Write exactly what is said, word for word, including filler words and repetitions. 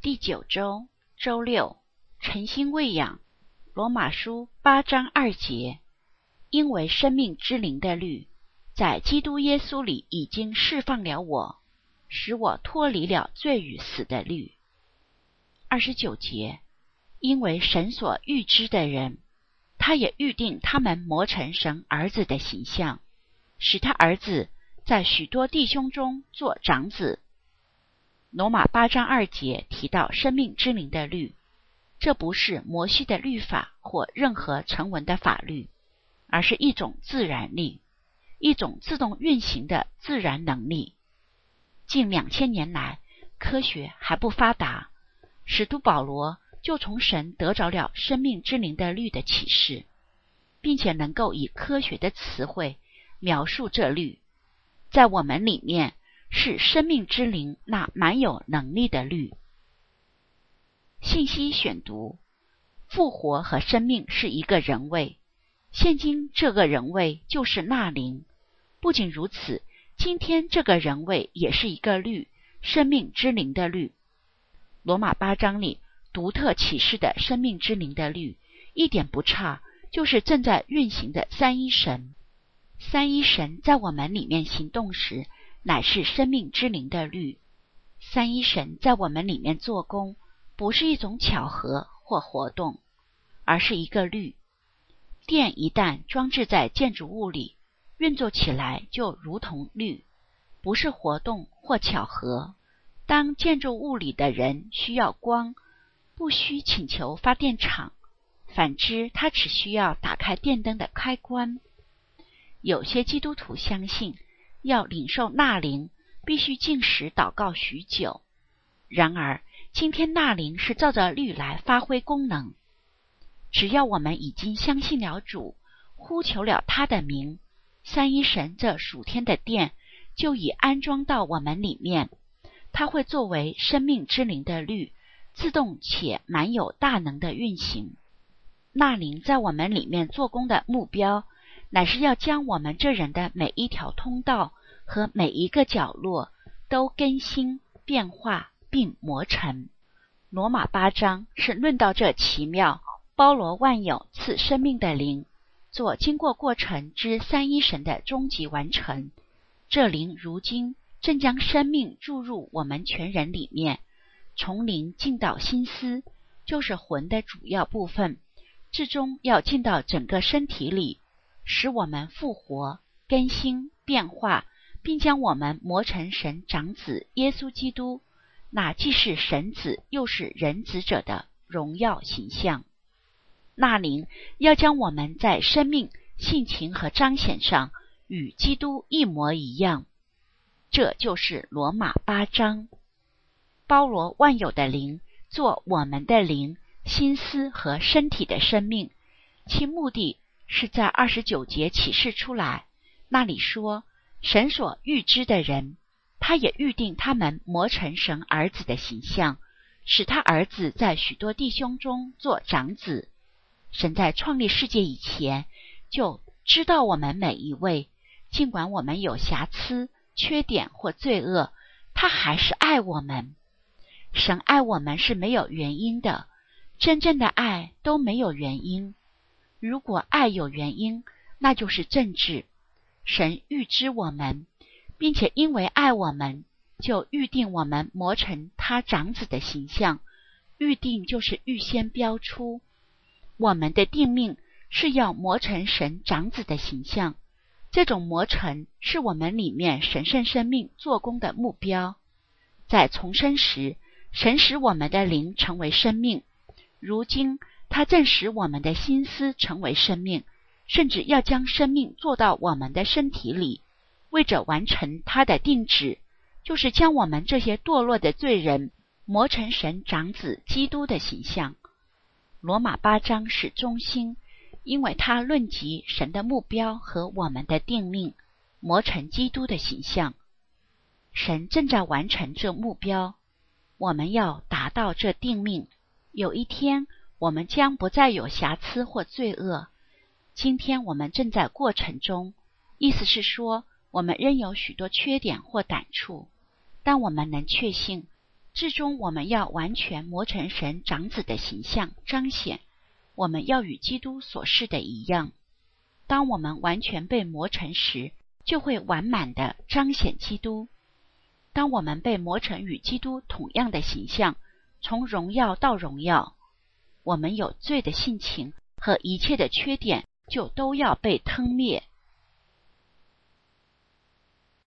第九周周六，晨星喂养。罗马书八章二节，因为生命之灵的律在基督耶稣里已经释放了我，使我脱离了罪与死的律。二十九节，因为神所预知的人，他也预定他们磨成神儿子的形象，使他儿子在许多弟兄中做长子。罗马八章二节提到生命之灵的律，这不是摩西的律法或任何成文的法律，而是一种自然力，一种自动运行的自然能力。近两千年来，科学还不发达，使徒保罗就从神得着了生命之灵的律的启示，并且能够以科学的词汇描述这律。在我们里面是生命之灵那蛮有能力的律。信息选读：复活和生命是一个人位，现今这个人位就是那灵。不仅如此，今天这个人位也是一个律，生命之灵的律。罗马八章里独特启示的生命之灵的律，一点不差，就是正在运行的三一神。三一神在我们里面行动时，乃是生命之灵的律。三一神在我们里面做工，不是一种巧合或活动，而是一个律。电一旦装置在建筑物里，运作起来就如同律，不是活动或巧合。当建筑物里的人需要光，不需请求发电厂，反之他只需要打开电灯的开关。有些基督徒相信要领受纳灵必须禁食祷告许久，然而今天纳灵是照着律来发挥功能。只要我们已经相信了主，呼求了他的名，三一神这属天的殿就已安装到我们里面，它会作为生命之灵的律，自动且蛮有大能的运行。纳灵在我们里面做工的目标，乃是要将我们这人的每一条通道和每一个角落都更新、变化并磨成。罗马八章是论到这奇妙包罗万有赐生命的灵，做经过过程之三一神的终极完成。这灵如今正将生命注入我们全人里面，从灵进到心思，就是魂的主要部分，至终要进到整个身体里，使我们复活、更新、变化，并将我们磨成神长子耶稣基督，那既是神子又是人子者的荣耀形象。那灵要将我们在生命、性情和彰显上与基督一模一样。这就是罗马八章。包罗万有的灵做我们的灵、心思和身体的生命，其目的是在二十九节启示出来。那里说，神所预知的人，他也预定他们磨成神儿子的形象，使他儿子在许多弟兄中做长子。神在创立世界以前就知道我们每一位，尽管我们有瑕疵、缺点或罪恶，他还是爱我们。神爱我们是没有原因的，真正的爱都没有原因。如果爱有原因，那就是政治。神预知我们，并且因为爱我们，就预定我们磨成他长子的形象。预定就是预先标出，我们的定命是要磨成神长子的形象。这种磨成是我们里面神圣生命做工的目标。在重生时，神使我们的灵成为生命，如今他正使我们的心思成为生命，甚至要将生命做到我们的身体里，为着完成他的定旨，就是将我们这些堕落的罪人磨成神长子基督的形象。罗马八章是中心，因为它论及神的目标和我们的定命，磨成基督的形象。神正在完成这目标，我们要达到这定命。有一天，我们将不再有瑕疵或罪恶。今天我们正在过程中，意思是说，我们仍有许多缺点或短处，但我们能确信， 至终我们要完全磨成神长子的形象，彰显我们要与基督所示的一样。当我们完全被磨成时，就会完满地彰显基督。当我们被磨成与基督同样的形象，从荣耀到荣耀，我们有罪的性情和一切的缺点就都要被吞灭。